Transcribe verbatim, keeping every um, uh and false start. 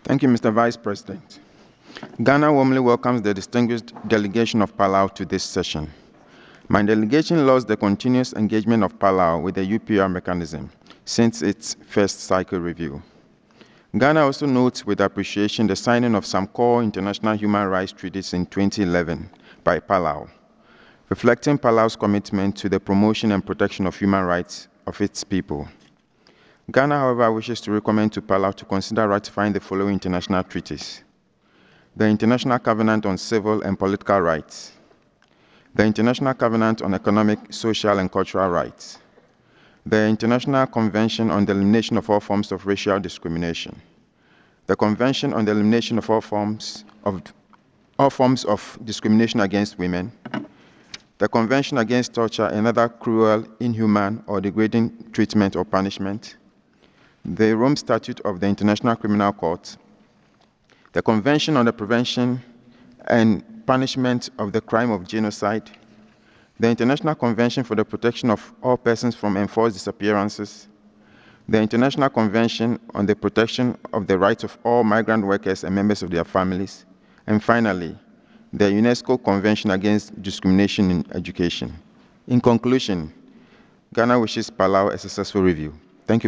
Thank you, Mister Vice President. Ghana warmly welcomes the distinguished delegation of Palau to this session. My delegation loves the continuous engagement of Palau with the U P R mechanism since its first cycle review. Ghana also notes with appreciation the signing of some core international human rights treaties in twenty eleven by Palau, reflecting Palau's commitment to the promotion and protection of human rights of its people. Ghana, however, wishes to recommend to Palau to consider ratifying the following international treaties: the International Covenant on Civil and Political Rights, the International Covenant on Economic, Social, and Cultural Rights, the International Convention on the Elimination of All Forms of Racial Discrimination, the Convention on the Elimination of All Forms of, all forms of Discrimination Against Women, the Convention Against Torture and Other Cruel, Inhuman, or Degrading Treatment or Punishment, the Rome Statute of the International Criminal Court, the Convention on the Prevention and Punishment of the Crime of Genocide, the International Convention for the Protection of All Persons from Enforced Disappearances, the International Convention on the Protection of the Rights of All Migrant Workers and Members of their Families, and finally, the UNESCO Convention Against Discrimination in Education. In conclusion, Ghana wishes Palau a successful review.